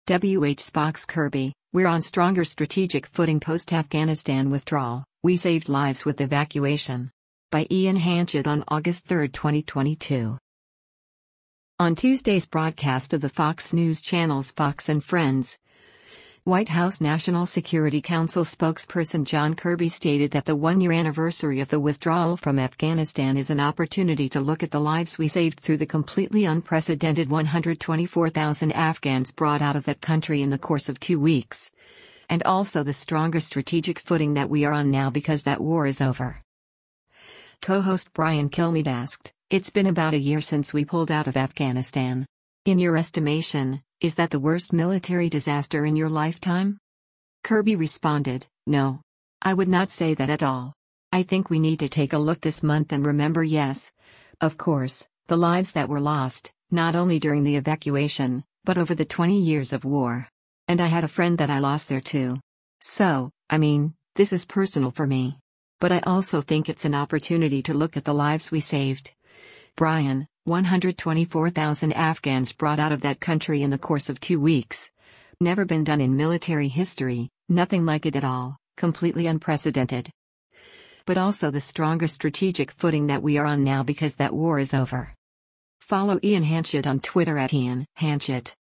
Spock's Kirby, we're on stronger strategic footing post-Afghanistan withdrawal, we saved lives with evacuation. By Ian Hanchett on August 3, 2022. On Tuesday's broadcast of the Fox News Channel's Fox and Friends, White House National Security Council spokesperson John Kirby stated that the one-year anniversary of the withdrawal from Afghanistan is an opportunity to look at the lives we saved through the completely unprecedented 124,000 Afghans brought out of that country in the course of 2 weeks, and also the stronger strategic footing that we are on now because that war is over. Co-host Brian Kilmeade asked, "It's been about a year since we pulled out of Afghanistan. In your estimation, is that the worst military disaster in your lifetime?" Kirby responded, "No. I would not say that at all. I think we need to take a look this month and remember, yes, of course, the lives that were lost, not only during the evacuation, but over the 20 years of war. And I had a friend that I lost there too. So, this is personal for me. But I also think it's an opportunity to look at the lives we saved." Brian, 124,000 Afghans brought out of that country in the course of 2 weeks. Never been done in military history, nothing like it at all, completely unprecedented. But also the stronger strategic footing that we are on now because that war is over. Follow Ian Hanchett on Twitter at Ian Hanchett.